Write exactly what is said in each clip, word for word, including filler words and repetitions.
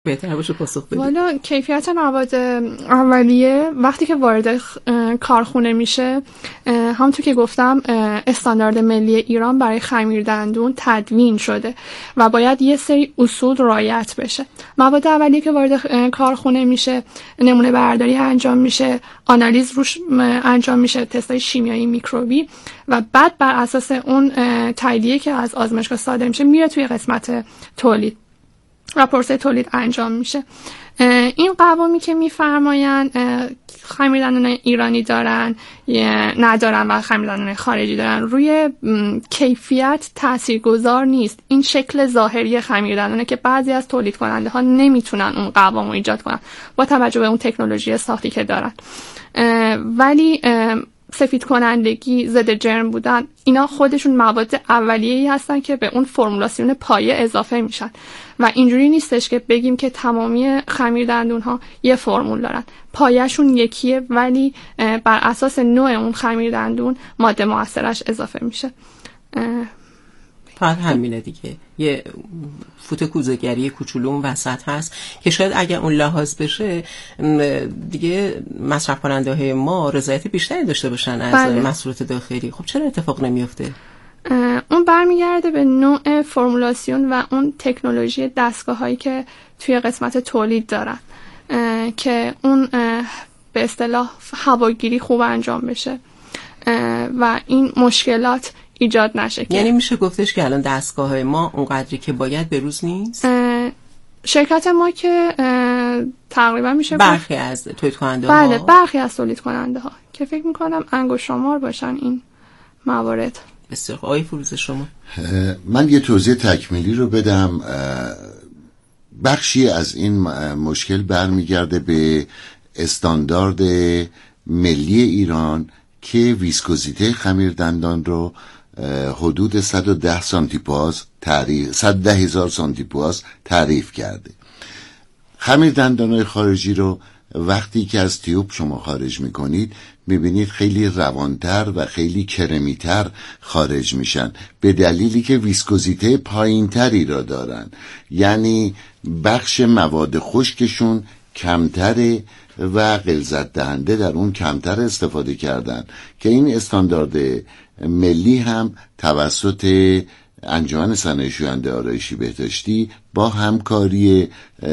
بهتر باشه پاسخ بدید. والا کیفیت مواد اولیه وقتی که وارد کارخونه میشه، همونطور که گفتم استاندارد ملی ایران برای خمیر دندون تدوین شده و باید یه سری اصول رعایت بشه. مواد اولیه که وارد کارخونه میشه، نمونه برداری انجام میشه، آنالیز روش انجام میشه، تستای شیمیایی میکروبی، و بعد بر اساس اون تاییدیه که از آزمایشگاه صادر میشه میره توی قسمت تولید و پروسه تولید انجام میشه. این قوامی که میفرماین خمیر دندون ایرانی دارن ندارن و خمیر دندون خارجی دارن روی کیفیت تاثیرگذار نیست. این شکل ظاهری خمیر دندونه که بعضی از تولید کننده ها نمیتونن اون قوام رو ایجاد کنن با توجه به اون تکنولوژی ساختی که دارن، ولی سفید کنندگی، ضد جرم بودن، اینا خودشون مواد اولیه‌ای هستن که به اون فرمولاسیون پایه اضافه میشن و اینجوری نیستش که بگیم که تمامی خمیر دندون ها یه فرمول دارن. پایه‌شون یکیه ولی بر اساس نوع اون خمیر دندون ماده مؤثرش اضافه میشه. فقط همینه دیگه، یه فوت کوزه‌گری کوچولو اون وسط هست که شاید اگر اون لحاظ بشه دیگه مصرف کننده های ما رضایت بیشتری داشته باشن از بله. محصولات داخلی. خب چرا اتفاق نمیفته؟ اون برمیگرده به نوع فرمولاسیون و اون تکنولوژی دستگاه هایی که توی قسمت تولید دارن که اون به اصطلاح هواگیری خوب انجام بشه و این مشکلات ایجاد نشه. یعنی میشه گفتش که الان دستگاه‌های ما اونقدری که باید به روز نیست؟ شرکت ما که تقریبا میشه برخی از تولید کننده ها بله برخی از تولید کننده ها که فکر میکنم انگشت شمار باشن این موارد. بسیار خوب. آقای فروزه شما؟ من یه توضیح تکمیلی رو بدم. بخشی از این مشکل برمیگرده به استاندارد ملی ایران که ویسکوزیته خمیر دندان رو حدود صد و ده سانتی پاز تعریف صد و ده هزار سانتی پاز تعریف کرده. خمیر دندان‌های خارجی رو وقتی که از تیوب شما خارج میکنید میبینید خیلی روانتر و خیلی کرمیتر خارج میشن به دلیلی که ویسکوزیته پایینتری را دارن، یعنی بخش مواد خشکشون کمتره و غلظت دهنده در اون کمتر استفاده کردن که این استاندارد ملی هم توسط انجمن صنایع شوینده آرایشی بهداشتی با همکاری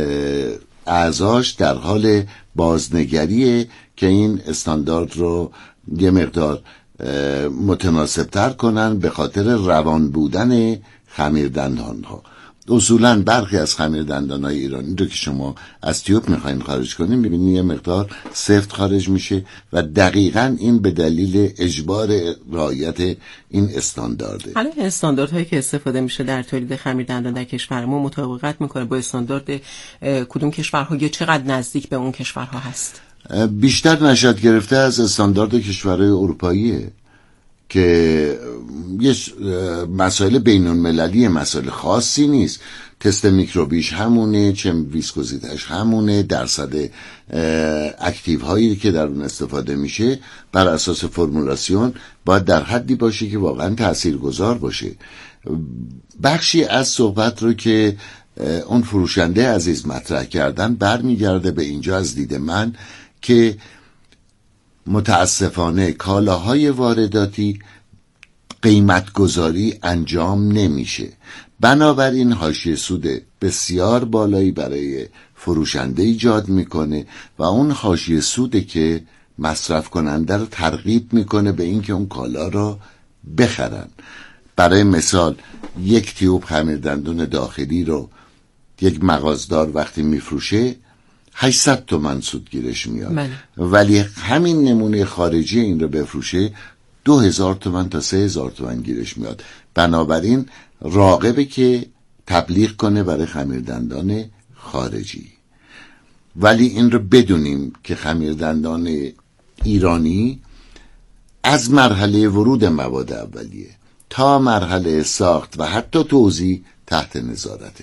اعضاش در حال بازنگریه که این استاندارد رو یه مقدار متناسبتر کنن به خاطر روان بودن خمیر دندان ها. اصولا برخی از خمیر دندان‌های ایرانی رو که شما از تیوب میخواین خارج کنین میبینید یه مقدار سفت خارج میشه و دقیقاً این به دلیل اجبار رعایت این استاندارده. حالا استانداردهایی که استفاده میشه در تولید خمیر دندان در کشور ما مطابقت میکنه با استاندارد کدوم کشورها یا چقدر نزدیک به اون کشورها هست؟ بیشتر نشأت گرفته از استاندارد کشورهای اروپاییه که یه مسائل بین‌المللی، مسائل خاصی نیست. تست میکروبیش همونه، چه ویسکوزیتش همونه، درصد اکتیو هایی که در اون استفاده میشه بر اساس فرمولاسیون باید در حدی باشه که واقعا تاثیرگذار باشه. بخشی از صحبت رو که اون فروشنده عزیز مطرح کردن برمیگرده به اینجا از دید من که متاسفانه کالاهای وارداتی قیمتگذاری انجام نمیشه، بنابراین حاشیه سود بسیار بالایی برای فروشنده ایجاد میکنه و اون حاشیه سوده که مصرف کننده رو ترغیب میکنه به اینکه اون کالا رو بخرن. برای مثال یک تیوب خمیر دندون داخلی رو یک مغازدار وقتی میفروشه هشتصد تومن سودگیرش میاد من. ولی همین نمونه خارجی این رو بفروشه دو هزار تومن تا سه هزار تومن گیرش میاد. بنابراین راغبه که تبلیغ کنه برای خمیردندان خارجی. ولی این رو بدونیم که خمیردندان ایرانی از مرحله ورود مواد اولیه تا مرحله ساخت و حتی توزیع تحت نظارته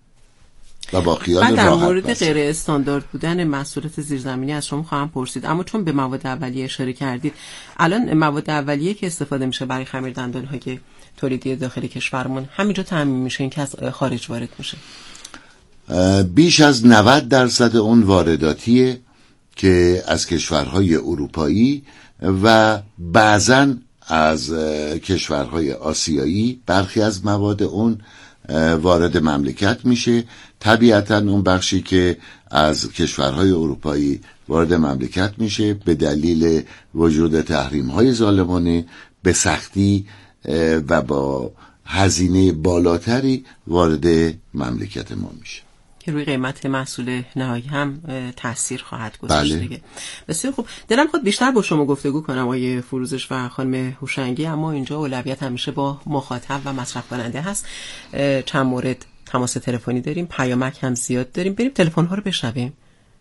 و با خیال راحت. در مورد غیر استاندارد بودن محصولات زیرزمینی از شما خواهم پرسید، اما چون به مواد اولیه اشاره کردید، الان مواد اولیه که استفاده میشه برای خمیر دندان‌های تولیدی داخل کشورمون همینجا تامین میشه این که از خارج وارد میشه؟ بیش از نود درصد اون وارداتیه که از کشورهای اروپایی و بعضن از کشورهای آسیایی. برخی از مواد اون وارد مملکت میشه. طبیعتا اون بخشی که از کشورهای اروپایی وارد مملکت میشه به دلیل وجود تحریم‌های ظالمانه به سختی و با هزینه بالاتری وارد مملکت ما میشه که روی قیمت محصول نهایی هم تأثیر خواهد گذاشت. بله. دیگه بسیار خوب. دلم خود بیشتر با شما گفتگو کنم آقای فروزش و خانم هوشنگی، اما اینجا اولویت همیشه با مخاطب و مصرف کننده هست. چند مورد تماس تلفنی داریم، پیامک هم زیاد داریم. بریم تلفن ها رو بشنویم.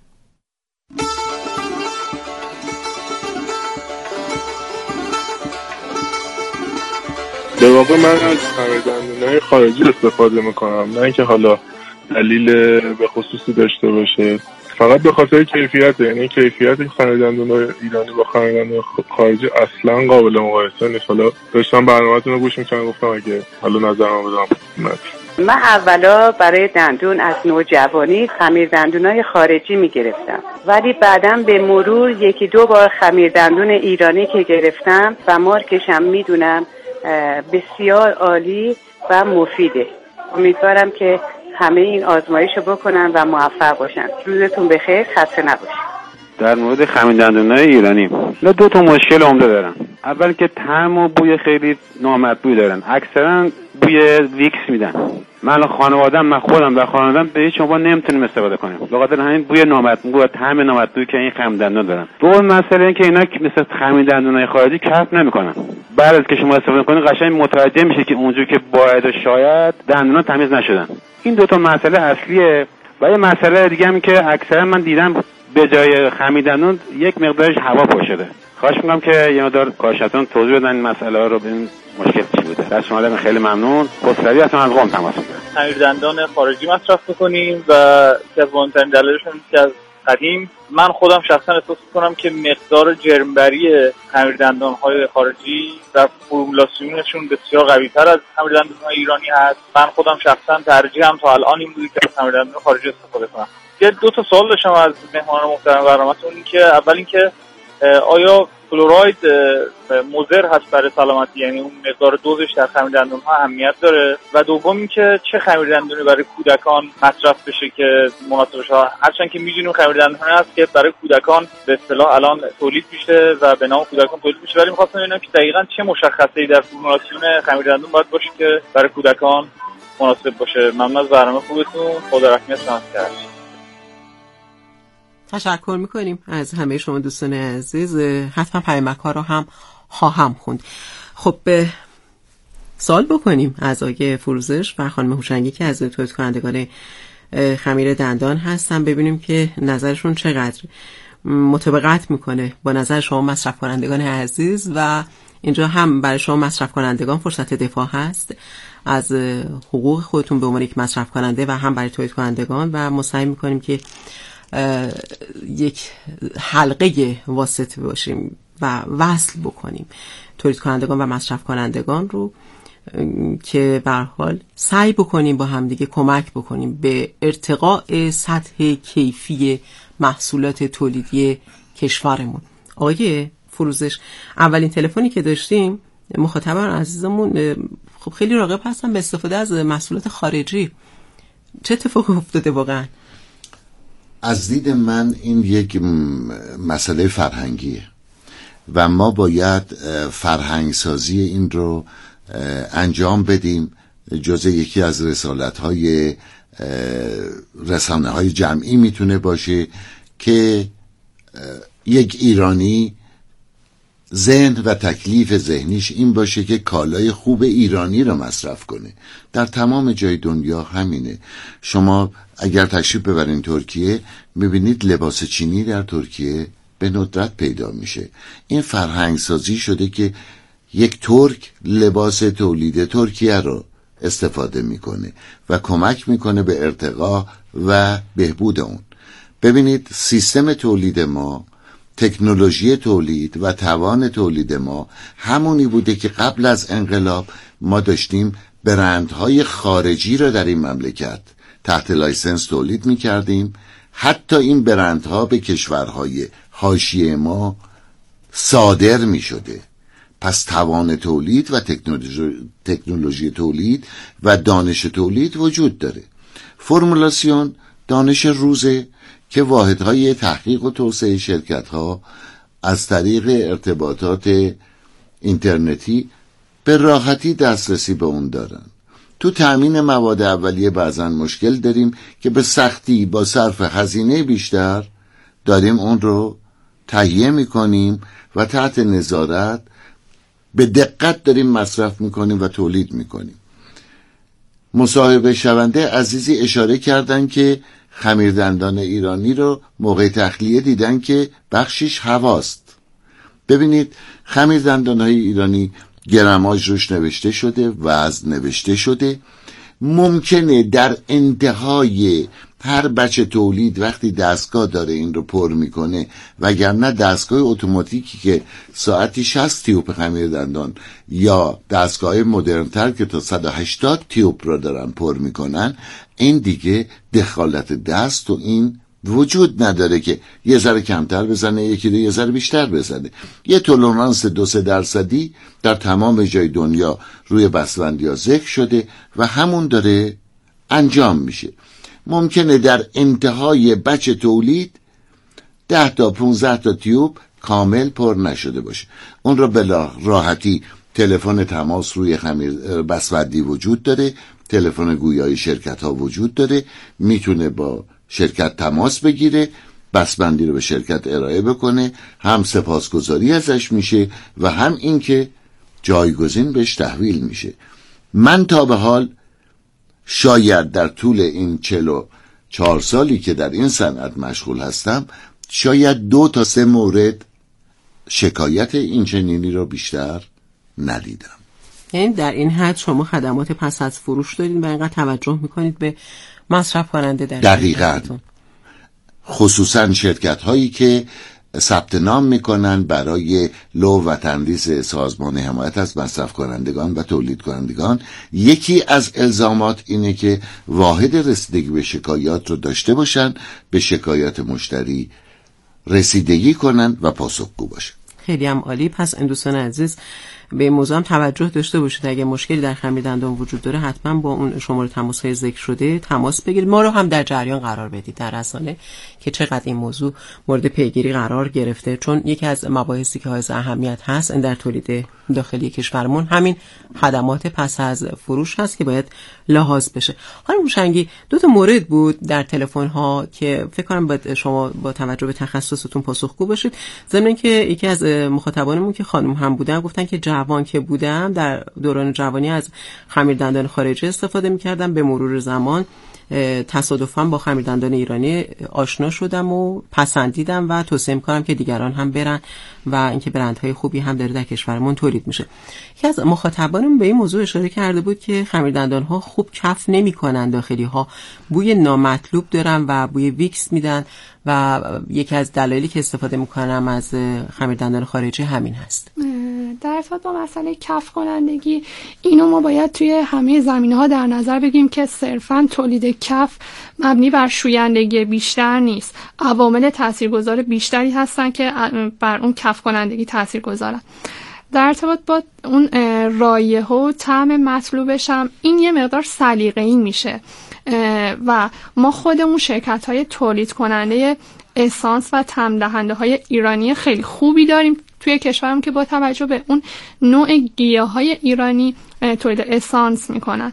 به واقع من از خمیردندون‌های خارجی استفاده میکنم، نه اینکه حالا دلیل به خصوصی داشته باشه، فقط به خاطر کیفیت. یعنی کیفیت خمیردندون‌های ایرانی با خمیردندون خارجی اصلا قابل مقایسه نیست. حالا داشتم برنامه‌تون رو گوش می‌کردم، گفتم اگه حالا نظرم بدم. من اولا برای دندون از نوجوانی خمیردندون‌های خارجی می‌گرفتم، ولی بعداً به مرور یکی دو بار خمیردندون ایرانی که گرفتم و مارکشم میدونم بسیار عالی و مفیده. امیدوارم که همه این آزمایش رو بکنن و موفق باشن. روزتون بخیر، خسته نباشید. در مورد خمیردندون‌های ایرانی نه دو تا مشکل عمده دارن. اول که طعم و بوی خیلی نامطبوعی دارن، اکثرا بوی ویکس میدن. من خانواده‌ام، من خودم و خانواده‌ام به هیچ عنوان نمیتونیم استفاده کنیم، بخاطر همین بوی نامطبوع و طعم نامطبوعی که این خمیردندون دارن. دوم مسئله این که اینا مثل خمیردندون‌های خارجی کف نمیکنن. بعد از که شما استفاده کنید قشنگ متوجه میشه که اونجوری که باید و شاید دندونا تمیز نشدن. این دو تا مسئله اصلیه. و یه مسئله دیگه هم که اکثرا من دیدم به جای خمیردندون یک مقدارش هوا پر شده. خواهش می‌کنم که یه مقدار کارشناسان توضیح بدن این مسئله رو، ببین مشکل چی بوده. در شما خیلی ممنون. خسروی هستم از قم تماس می‌گیرم. خمیردندان خارجی مصرف می‌کنیم و که از مهم‌ترین دلایلشون که از قدیم من خودم شخصا احساس می‌کنم که مقدار جرمبری خمیردندان‌های خارجی در فرمولاسیونشون بسیار قوی‌تر از خمیردندان‌های ایرانی هست. من خودم شخصا ترجیحم تا الان این بوده که از خمیردندان خارجی استفاده کنم. یه دو تا سوال داشتم از مهمانان محترم برنامه‌تون، این که اول اینکه آیا فلوراید مضر هست برای سلامتی، یعنی اون مقدار دوزش در خمیردندون‌ها اهمیت داره، و دوم اینکه چه خمیردندونی برای کودکان مصرف بشه که مناسب باشه. هرچند که می‌دونیم خمیردندونی هست که برای کودکان به اصطلاح الان تولید میشه و به نام کودکان تولید میشه، ولی می‌خواستم ببینم که دقیقاً چه مشخصه‌ای در فرمولاسیون خمیردندون باید باشه که برای کودکان مناسب باشه. ممنون از برنامه خوبتون. خدا رحمت کنه. تشکر میکنیم از همه شما دوستان عزیز. حتما پیامک ها رو هم خواهم خوند. خب سوال بکنیم از آقای فروزش و خانم هوشنگی که از تولید کنندگان خمیر دندان هستن، ببینیم که نظرشون چقدر مطابقت میکنه با نظر شما مصرف کنندگان عزیز. و اینجا هم برای شما مصرف کنندگان فرصت دفاع هست از حقوق خودتون به عنوان یک مصرف کننده و هم برای تولید کنندگان، و ما سعی میکنیم که یک حلقه واسطه باشیم و وصل بکنیم تولید کنندگان و مصرف کنندگان رو، که به هر حال سعی بکنیم با هم دیگه کمک بکنیم به ارتقاء سطح کیفی محصولات تولیدی کشورمون. آقای فروزش، اولین تلفنی که داشتیم مخاطبان عزیزمون خب خیلی راغب هستن به استفاده از محصولات خارجی. چه اتفاقی افتاده واقعا؟ از دید من این یک مسئله فرهنگیه و ما باید فرهنگ سازی این رو انجام بدیم. جزء یکی از رسالت‌های رسانه‌های جمعی میتونه باشه که یک ایرانی ذهن و تکلیف ذهنیش این باشه که کالای خوب ایرانی رو مصرف کنه. در تمام جای دنیا همینه. شما اگر تشریف ببرین ترکیه میبینید لباس چینی در ترکیه به ندرت پیدا میشه. این فرهنگ سازی شده که یک ترک لباس تولید ترکیه رو استفاده میکنه و کمک میکنه به ارتقا و بهبود اون. ببینید سیستم تولید ما، تکنولوژی تولید و توان تولید ما همونی بوده که قبل از انقلاب ما داشتیم برندهای خارجی رو در این مملکت تحت لایسنس تولید میکردیم. حتی این برندها به کشورهای حاشیه ما صادر میشده. پس توان تولید و تکنولوژی, تکنولوژی تولید و دانش تولید وجود داره. فرمولاسیون دانش روزه که واحدهای تحقیق و توسعه شرکت‌ها از طریق ارتباطات اینترنتی به راحتی دسترسی به اون دارن. تو تأمین مواد اولیه بعضا مشکل داریم که به سختی با صرف هزینه بیشتر داریم اون رو تهیه میکنیم و تحت نظارت به دقت داریم مصرف میکنیم و تولید میکنیم. مصاحبه شونده عزیزی اشاره کردن که خمیردندان ایرانی رو موقع تخلیه دیدن که بخشش هواست. ببینید خمیردندان‌های ایرانی گرماژ روش نوشته شده، وزن نوشته شده. ممکنه در انتهای هر بچه تولید وقتی دستگاه داره این رو پر میکنه، وگرنه دستگاه اتوماتیکی که ساعتی شصت تیوب خمیردندان یا دستگاه مدرن‌تر که تا صد و هشتاد تیوب رو دارن پر میکنن، این دیگه دخالت دست و این وجود نداره که یه ذره کمتر بزنه، یکی دو یه ذره بیشتر بزنه. یه تولرانس دو سه درصدی در تمام جای دنیا روی بسته‌بندی‌ها ذکر شده و همون داره انجام میشه. ممکنه در انتهای بچه تولید ده تا پونزده تا تیوب کامل پر نشده باشه. اون رو به راحتی تلفن تماس روی خمیر بسته‌بندی وجود داره، تلفن گویای شرکت ها وجود داره، میتونه با شرکت تماس بگیره، بسته‌بندی رو به شرکت ارائه بکنه، هم سپاسگزاری ازش میشه و هم اینکه جایگزین بهش تحویل میشه. من تا به حال شاید در طول این چهل و چهار سالی که در این صنعت مشغول هستم شاید دو تا سه مورد شکایت این چنینی رو بیشتر ندیدم. یعنی در این حد شما خدمات پس از فروش دارید و اینقدر توجه میکنید به مصرف کننده در دقیقاً، خصوصا شرکت هایی که ثبت نام میکنن برای لو و تندیس سازمان حمایت از مصرف کنندگان و تولید کنندگان. یکی از الزامات اینه که واحد رسیدگی به شکایات رو داشته باشن، به شکایات مشتری رسیدگی کنن و پاسخگو باشن. خیلی هم عالی. پس این دوستان عزیز به این موضوع هم توجه داشته باشید. اگه مشکلی در خمیر دندان وجود داره حتما با اون شماره تماس های ذکر شده تماس بگیرید. ما رو هم در جریان قرار بدید در رسانه که چقدر این موضوع مورد پیگیری قرار گرفته، چون یکی از مباحثی که حائز اهمیت هست در تولید داخلی کشورمون همین خدمات پس از فروش هست که باید لحاظ بشه. خانم هوشنگی، دو تا مورد بود در تلفن ها که فکر کنم باید شما با توجه به تخصصتون پاسخگو باشید. ضمن اینکه یکی از مخاطبانمون که خانم هم بودن گفتن که جوان که بودم در دوران جوانی از خمیردندان خارجی استفاده می‌کردم، به مرور زمان تصادفاً با خمیردندان ایرانی آشنا شدم و پسندیدم و توصیه می‌کنم که دیگران هم برن و اینکه برندهای خوبی هم داره در کشورمون تولید میشه. یکی از مخاطبانم به این موضوع اشاره کرده بود که خمیردندان‌ها خوب کف نمی‌کنن، داخلی‌ها بوی نامطلوب دارن و بوی ویکس میدن و یکی از دلایلی که استفاده می‌کنم از خمیردندان خارجی همین هست. در ارتباط با مسئله کف کنندگی، اینو ما باید توی همه زمینه‌ها در نظر بگیریم که صرفاً تولید کف مبنی بر شویندگی بیشتر نیست. عوامل تاثیرگذار بیشتری هستن که بر اون کف کنندگی تاثیرگذارن. در ارتباط با اون رایحه و طعم مطلوبش هم این یه مقدار سلیقه‌ای میشه و ما خودمون شرکت‌های تولید کننده اسانس و طعم دهنده های ایرانی خیلی خوبی داریم توی کشورم که با توجه به اون نوع گیاهای ایرانی تولید اسانس میکنن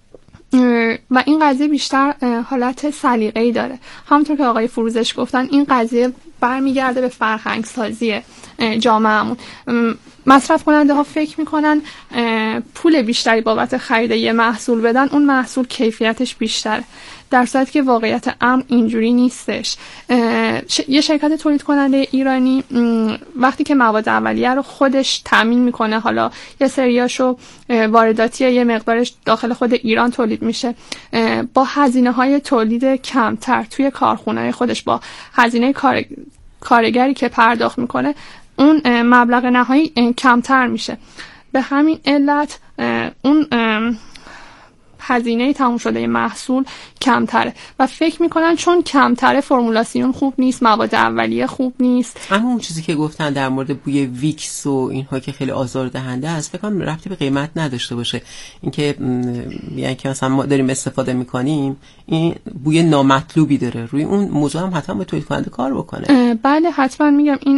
و این قضیه بیشتر حالت سلیقه‌ای داره. همونطور که آقای فروزش گفتن این قضیه برمیگرده به فرهنگ سازی جامعهمون. مصرف کننده ها فکر میکنن پول بیشتری بابت خرید یه محصول بدن اون محصول کیفیتش بیشتره، در صورتی که واقعیت امر اینجوری نیستش. یه شرکت تولید کننده ایرانی وقتی که مواد اولیه رو خودش تامین میکنه، حالا یه سریاشو وارداتیه، یه مقدارش داخل خود ایران تولید میشه، با هزینه های تولید کمتر توی کارخونه خودش با هزینه کار... کارگری که پرداخت میکنه اون مبلغ نهایی کمتر میشه. به همین علت اون هزینه تموم شده محصول کمتره و فکر میکنن چون کمتره فرمولاسیون خوب نیست، مواد اولیه خوب نیست. اما اون چیزی که گفتن در مورد بوی ویکس و اینها که خیلی آزاردهنده است، فکر کنم ربطی به قیمت نداشته باشه. اینکه یعنی که مثلا ما داریم استفاده میکنیم این بوی نامطلوبی داره، روی اون موضوع هم حتما به تولید کننده کار بکنه. بله حتما میگم این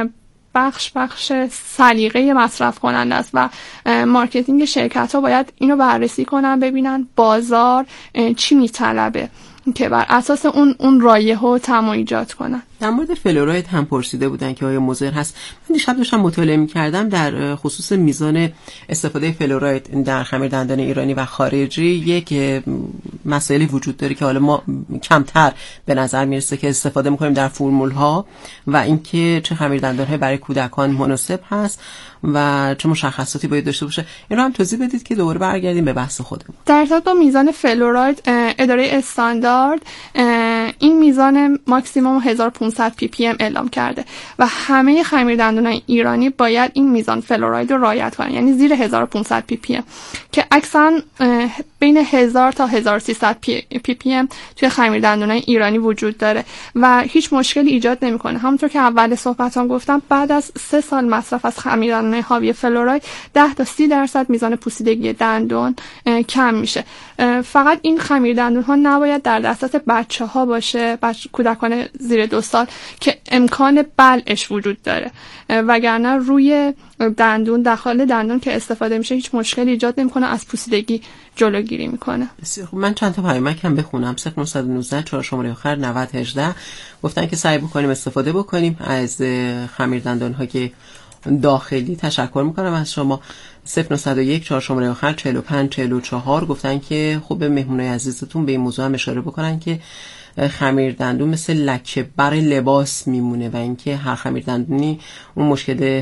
بخش بخش سلیقه مصرف کننده است و مارکتینگ شرکت ها باید اینو بررسی کنن، ببینن بازار چی میطلبه که بر اساس اون اون رایحه و طعم ایجاد کنن. در مورد فلوراید هم پرسیده بودن که آیا مضر هست. من دیشب داشتم مطالعه می‌کردم در خصوص میزان استفاده فلوراید در خمیردندان ایرانی و خارجی یک مسئله وجود داره که حالا ما کمتر به نظر میرسه که استفاده می‌کنیم در فرمول‌ها و اینکه چه خمیردندان‌های برای کودکان مناسب هست و چه مشخصاتی باید داشته باشه. این رو هم توضیح بدید که دوباره برگردیم به بحث خودمون. در ارتباط با میزان فلوراید اداره استاندارد این میزان ماکسیمم هزار و پانصد پی پی ام اعلام کرده و همه خمیردندان‌های ایرانی باید این میزان فلوراید رو رعایت کنن، یعنی زیر هزار و پانصد پی پی ام که اکثرا بین هزار تا هزار و سیصد پی پی ام توی خمیردندان‌های ایرانی وجود داره و هیچ مشکلی ایجاد نمی‌کنه. همونطور که اول صحبتام گفتم بعد از سه سال مصرف از خمیردندان حاوی فلوراید ده تا سی درصد میزان پوسیدگی دندان کم میشه. فقط این خمیردندان‌ها نباید در دسترس بچه‌ها باشه، بچه کودکان زیر دو سال که امکان بلعش وجود داره، وگرنه روی دندون داخل دندون که استفاده میشه هیچ مشکلی ایجاد نمیکنه، از پوسیدگی جلوگیری میکنه. من چند تا پیامک هم بخونم. صفر نه یک نه چهار شماره آخر نود هجده گفتن که سعی بکنیم استفاده بکنیم از خمیردندان‌های داخلی. تشکر میکنم از شما. صفر نه یک چهار شماره آخر چهل و پنج چهل و چهار گفتن که خب به مهمونای عزیزتون به این موضوع هم اشاره بکنن که خمیردندون مثل لکه بر لباس میمونه و اینکه هر خمیردندونی اون مشکل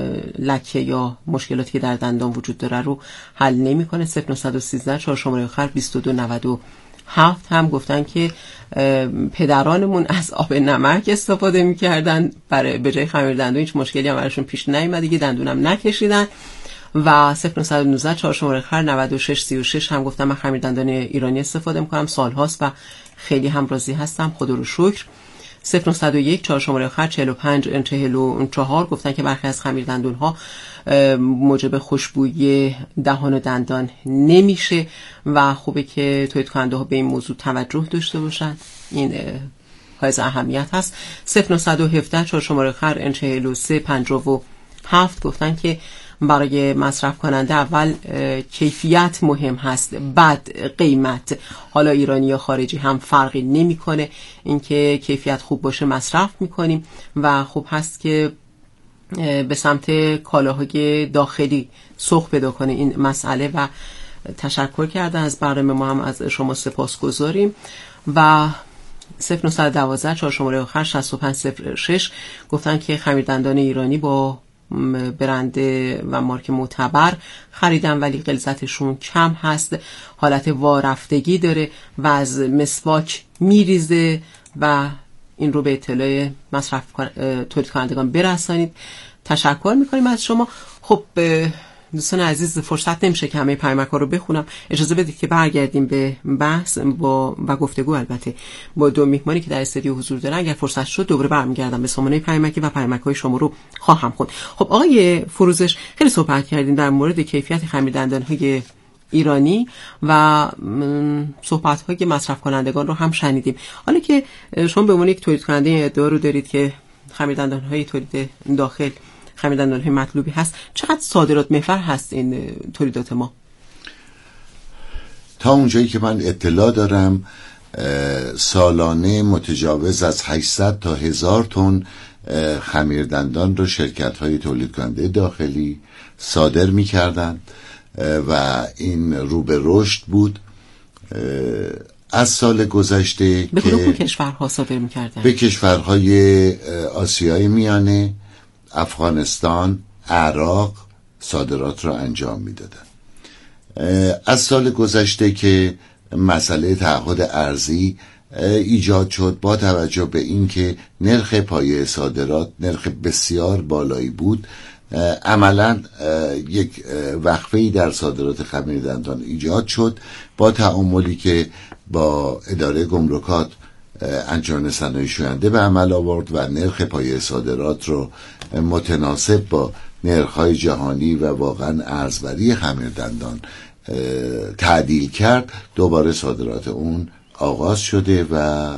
لکه یا مشکلاتی که در دندان وجود داره رو حل نمیکنه. صفر نه یک سه چهار شماره آخر بیست و دو نود و هفت هم گفتن که پدرانمون از آب نمک استفاده میکردن برای به جای خمیردندون، هیچ مشکلی هم براشون پیش نیومد دیگه، دندونم نکشیدن. و صفر نه یک نه چهار شماره آخر نود و شش سی و شش هم گفتم من خمیردندان ایرانی استفاده میکنم سال هاست و خیلی هم راضی هستم، خدا رو شکر. صفر نه یک چهار شماره آخر چهل و پنج چهل و چهار گفتن که برخی از خمیردندون ها موجب خوشبویی دهان و دندان نمیشه و خوبه که تولید کننده ها به این موضوع توجه داشته باشن، این حائز اهمیت هست. صفر نه یک هفت چهار شماره آخر چهل و سه پنجاه و هفت گفتن که برای مصرف کننده اول کیفیت مهم هست، بعد قیمت. حالا ایرانی یا خارجی هم فرقی نمیکنه، اینکه کیفیت خوب باشه مصرف میکنیم و خوب هست که به سمت کالاهای داخلی سوق پیدا کنه این مسئله. و تشکر کردن از برنامه ما هم از شما سپاسگزاریم. و صفر نه یک دو چهار شماره آخر شصت و پنج صفر شش گفتن که خمیردندان ایرانی با برند و مارک معتبر خریدن ولی غلظتشون کم هست، حالت وارفتگی داره و از مسواک میریزه و این رو به اطلاع مصرف تولید کنندگان برسانید. تشکر میکنیم از شما. خب دوستان عزیز فرصت نمیشه که همه پیامک‌ها رو بخونم، اجازه بدید که برگردیم به بحث با و گفتگو البته با دو میهمانی که در استودیو حضور دارن. اگر فرصت شد دوباره برمیگردم به سامانه پیامکی و پیامک‌های شما رو خواهم خوند. خب آقای فروزش خیلی صحبت کردیم در مورد کیفیت خمیردندان‌های ایرانی و صحبت‌های مصرف کنندگان رو هم شنیدیم. حالا که شما به عنوان یک تولید کننده ادعا رو دارید که خمیردندان‌های تولید داخل خمیردندان‌های مطلوبی هست، چقدر صادرات محور هست این تولیدات ما؟ تا اونجایی که من اطلاع دارم سالانه متجاوز از هشتصد تا هزار تن خمیردندان رو شرکت‌های تولید کننده داخلی صادر می‌کردند و این رو به رشد بود. از سال گذشته به کدوم کشورها صادر می‌کردن؟ به کشورهای آسیای میانه، افغانستان، عراق صادرات را انجام میدادن. از سال گذشته که مسئله تعهد ارزی ایجاد شد، با توجه به اینکه نرخ پایه صادرات نرخ بسیار بالایی بود عملا یک وقفه‌ای در صادرات خمیردندان ایجاد شد با تعاملی که با اداره گمرکات انجمن صنایع شوینده به عمل آورد و نرخ پایه صادرات رو متناسب با نرخ‌های جهانی و واقعا ارزبری خمیردندان تعدیل کرد. دوباره صادرات اون آغاز شده و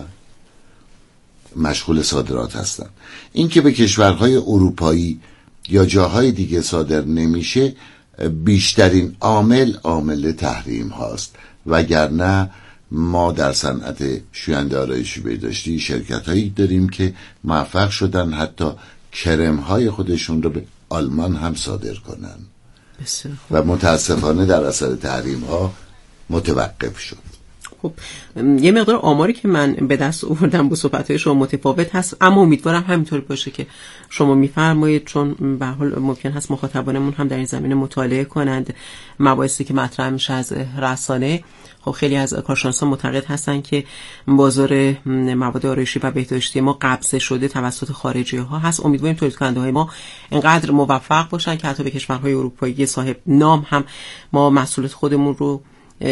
مشغول صادرات هستن. این که به کشورهای اروپایی یا جاهای دیگه صادر نمیشه بیشترین عامل عامل تحریم هاست، وگرنه ما در صنعت شوینده آرایشی بهداشتی شرکت هایی داریم که موفق شدن حتی کرم های خودشون رو به آلمان هم صادر کنن و متاسفانه در اثر تحریم ها متوقف شد. خب یه مقدار آماری که من به دست آوردم با صحبت‌های شما متفاوت هست، اما امیدوارم همینطور باشه که شما میفرمایید، چون به هر حال ممکن هست مخاطبانمون هم در این زمینه مطالعه کنند مباحثی که مطرح میشه از رسانه. خب خیلی از کارشناسان معتقد هستن که بازار مواد آرایشی و بهداشتی ما قبضه شده توسط خارجی ها هست. امیدواریم تولید کننده های ما اینقدر موفق باشن که حتی به کشورهای اروپایی صاحب نام هم ما محصولات خودمون رو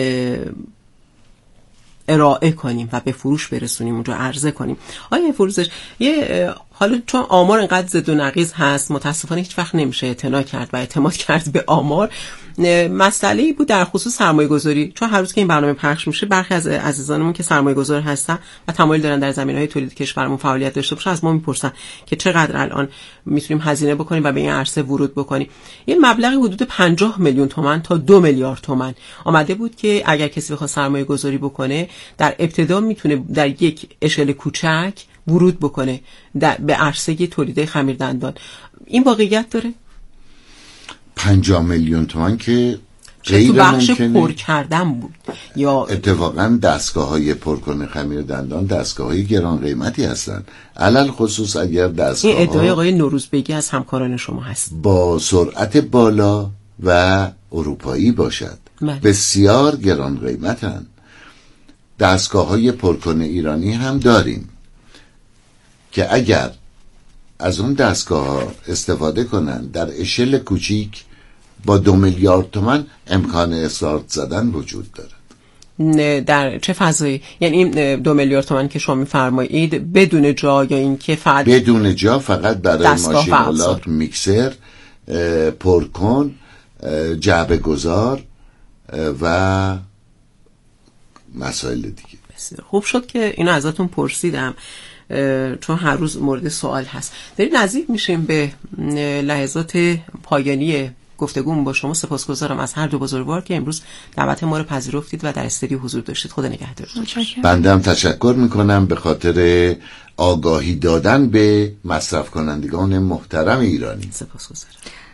ارائه کنیم و به فروش برسونیم، اونجا عرضه کنیم. آیا فروشش یه حالا چون آمار اینقدر زد و نقیض هست متاسفانه هیچ وقت نمیشه اعتنا کرد و اعتماد کرد به آمار. مسئله‌ای بود در خصوص سرمایه گذاری، چون هر روز که این برنامه پخش میشه برخی از عزیزانمون که سرمایه گذار هستن و تمایل دارن در زمینه‌های تولید کشورمون فعالیت داشته باشن از ما میپرسن که چقدر الان میتونیم هزینه بکنیم و به این عرصه ورود بکنیم. یه مبلغی حدود پنجاه میلیون تومان تا دو میلیارد تومان آمده بود که اگر کسی بخواد سرمایه گذاری بکنه در ابتدا میتونه در یک اشل کوچک ورود بکنه در به عرصه تولید خمیردندان. این واقعیت داره؟ پنجاه میلیون تومان که غیر تو بخش پر کردن بود یا اتفاقا دستگاه های پرکن خمیردندان دستگاه های گران قیمتی هستن، علل خصوص اگر دستگاه این ادعای آقای نوروزبگی از همکاران شما هست با سرعت بالا و اروپایی باشد من. بسیار گران قیمتن. دستگاه های پرکن ایرانی هم داریم که اگر از اون دستگاه ها استفاده کنن در اشل کوچیک با دو میلیارد تومان امکان استارت زدن وجود دارد. در چه فضایی؟ یعنی این دو میلیارد تومان که شما میفرمایید بدون جا یا این که فقط بدون جا، فقط برای ماشین‌آلات، میکسر، پرکن، جعبه گذار و مسائل دیگه. بسیار خوب شد که اینو ازتون پرسیدم چون هر روز مورد سوال هست. داریم نزدیک میشیم به لحظات پایانی گفتگوم با شما. سپاسگزارم از هر دو بزرگوار که امروز دعوت ما رو پذیرفتید و در استودیو حضور داشتید. خدا نگهدارتون. بنده هم تشکر میکنم به خاطر آگاهی دادن به مصرف کنندگان محترم ایرانی. سپاسگزارم.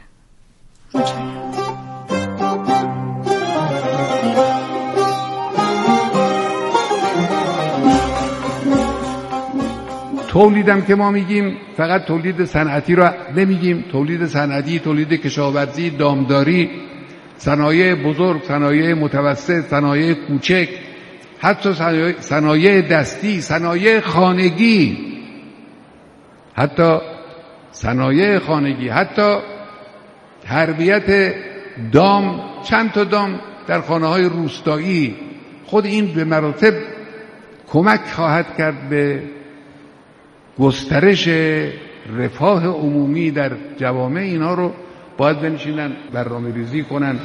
تولیدم که ما میگیم فقط تولید صنعتی رو نمیگیم، تولید صنعتی، تولید کشاورزی، دامداری، صنایع بزرگ، صنایع متوسط، صنایع کوچک، حتی صنایع, صنایع دستی، صنایع خانگی، حتی صنایع خانگی، حتی تربیت دام، چند تا دام در خانه‌های روستایی. خود این به مراتب کمک خواهد کرد به گسترش رفاه عمومی در جوامع. اینا رو باید بنشینن برنامه ریزی کنن.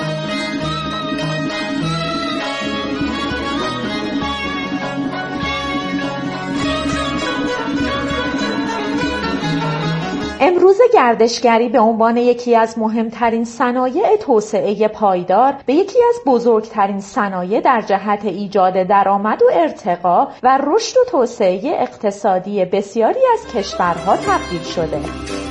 امروز گردشگری به عنوان یکی از مهمترین صنایع توسعه پایدار به یکی از بزرگترین صنایع در جهت ایجاد درآمد و ارتقا و رشد و توسعه اقتصادی بسیاری از کشورها تبدیل شده.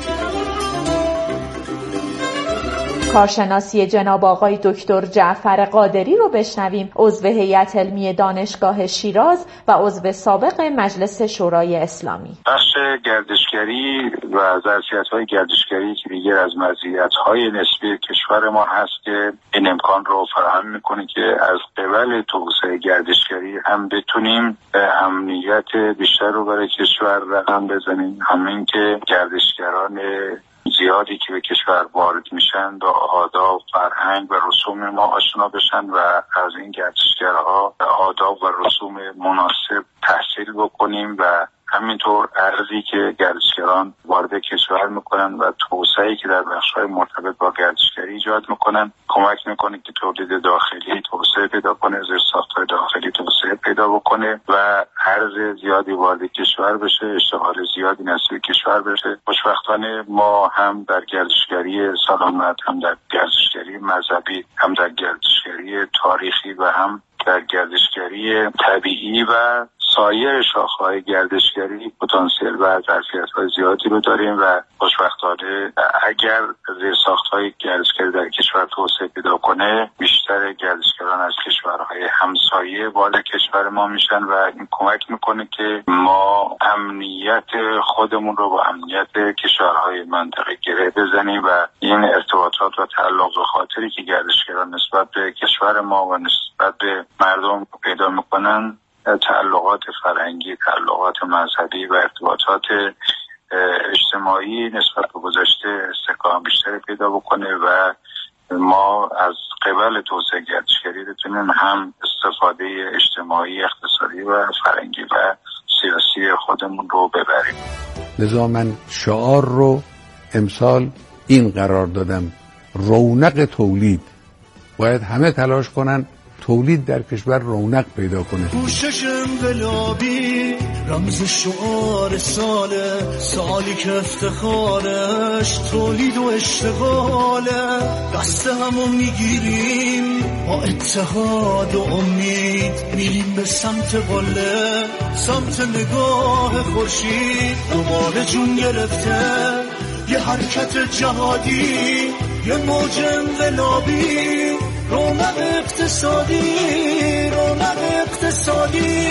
کارشناسی جناب آقای دکتر جعفر قادری رو بشنویم، عضو هیئت علمی دانشگاه شیراز و عضو سابق مجلس شورای اسلامی. بخش گردشگری و ظرفیت‌های گردشگری که دیگر از مزیت‌های نسبی کشور ما هست که این امکان رو فراهم می‌کنه که از قبل توسعه گردشگری هم بتونیم امنیت بیشتر رو برای کشور رقم بزنیم، همین که گردشگران زیادی که به کشور وارد میشن با آداب، فرهنگ و رسوم ما آشنا بشن و از این گردشگرها آداب و رسوم مناسب تحصیل بکنیم و همینطور ارزی که گردشگران وارد کشور میکنن و توسعه‌ای که در بخش‌های مرتبط با گردشگری ایجاد میکنن کمک میکنه که تولید داخلی توسعه پیدا کنه، زیرساخت‌های داخلی توسعه پیدا بکنه و ارز زیادی وارد کشور بشه، اشتغال زیادی نصیب کشور بشه. خوشبختانه ما هم در گردشگری سلامت، هم در گردشگری مذهبی، هم در گردشگری تاریخی و هم در گردشگری طبیعی و سایر شاخه‌های گردشگری پتانسیل و ظرفیت‌های زیادی رو داریم و خوشبختانه اگر زیرساخت‌های گردشگری در کشور توسعه پیدا کنه بیشتر گردشگران از کشورهای همسایه وارد کشور ما میشن و این کمک میکنه که ما امنیت خودمون رو با امنیت کشورهای منطقه گره بزنیم و این ارتباطات و تعلق و خاطری که گردشگران نسبت به کشور ما و نسبت به مردم پیدا میکنن تعلقات فرهنگی، تعلقات مذهبی و ارتباطات اجتماعی نسبت به گذشته استحکام بیشتری پیدا بکنه و ما از قبل توسعه گردشگری بتونیم هم استفاده اجتماعی، اقتصادی و فرهنگی و سیاسی خودمون رو ببریم. لذا من شعار رو امسال این قرار دادم: رونق تولید. باید همه تلاش کنن تولید در کشور رونق پیدا کنه. پوشش انقلابی رمز شعار ساله، سالی که افتخارش تولید و اشتغاله. دست همو میگیریم با اتحاد و امید، میریم به سمت قله، سمت نگاه خورشید. دوباره جون گرفته یه حرکت جهادی، یه موج انقلابی، رونق اقتصادی، رونق اقتصادی.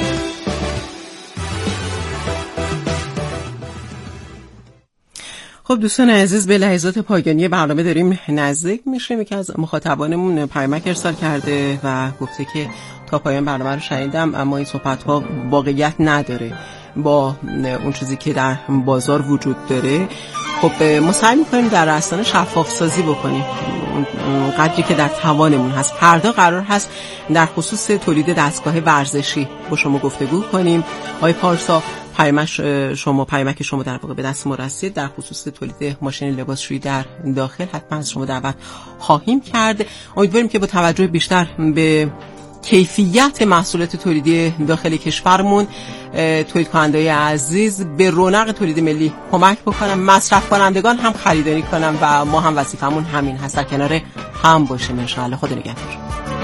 خب دوستان عزیز، به لحظات پایانی برنامه داریم نزدیک میشیم. یکی از مخاطبانمون پیامک ارسال کرده و گفته که تا پایان برنامه رو شنیدم اما این صحبت‌ها واقعیت نداره با اون چیزی که در بازار وجود داره. خب ما سعی می‌کنیم در رسانه شفاف سازی بکنیم قدری که در توانمون هست. فردا قرار هست در خصوص تولید دستگاه ورزشی با شما گفتگو کنیم. آقای پارسا، پیامش شما پیامک شما در واقع به دست ما رسید در خصوص تولید ماشین لباسشویی در داخل. حتما از شما دعوت خواهیم کرد. امیدواریم که با توجه بیشتر به کیفیت محصولات تولیدی داخل کشورمون تولید کننده‌های عزیز به رونق تولید ملی کمک بکنن، مصرف کنندگان هم خریداری کنن و ما هم وظیفمون همین هست، در کنار هم باشیم ان شاء الله. خدا نگهدار.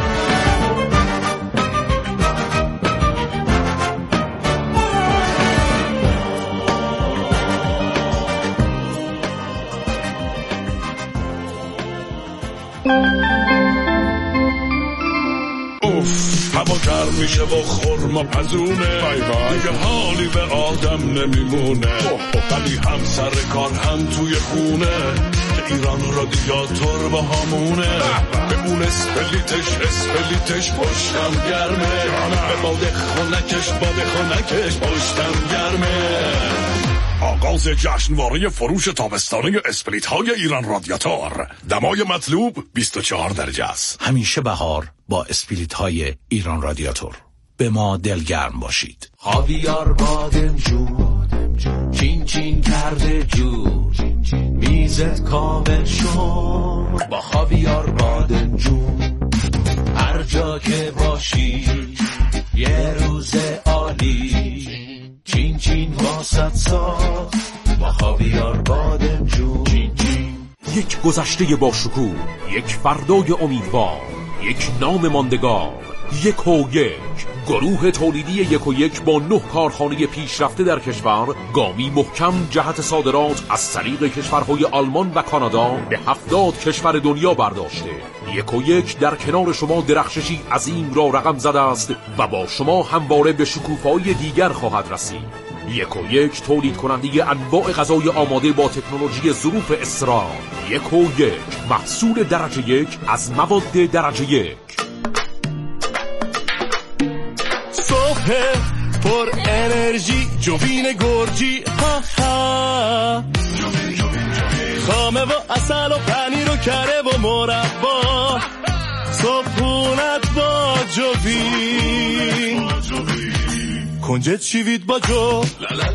هوا گرم میشه و خورما پزونه، دیگه حالی به آدم نمیمونه. ولی هم سر کار هم توی خونه که ایران رادیاتور با همونه. بمون اسپلیتش اسپلیتش پشتم گرمه، به باده خونکش باده خونکش پشتم گرمه. آغاز جشنواره فروش تابستانه اسپلیت های ایران رادیاتور. دمای مطلوب بیست و چهار درجه است. همیشه بهار با اسپلیت های ایران رادیاتور. به ما دلگرم باشید. خاویار بادمجون چین چین کرده جون، میزت کامل شد با خاویار بادمجون. هر جا که باشی یه روز عالی، چین چین واسط ساخت با خاویار بادمجون. چین چین. یک گذشته با شکوه، یک فردای امیدوار، یک نام ماندگار. یک و یک گروه تولیدی یک و یک با نه کارخانه پیشرفته در کشور گامی محکم جهت صادرات از طریق کشورهای آلمان و کانادا به هفتاد کشور دنیا برداشته. یک و یک در کنار شما درخششی عظیم را رقم زده است و با شما همواره به شکوفه‌های دیگر خواهد رسید. یک و یک تولید کننده انواع غذای آماده با تکنولوژی ظروف اسرار. یک و یک محصول درجه یک از مواد درجه یک. صبح پر انرژی جوین گرجی، ها ها جوین جوین جوین کامه و اصل و پنیر و کره و مربا صبحونت با جوین کنجد شیوید با جو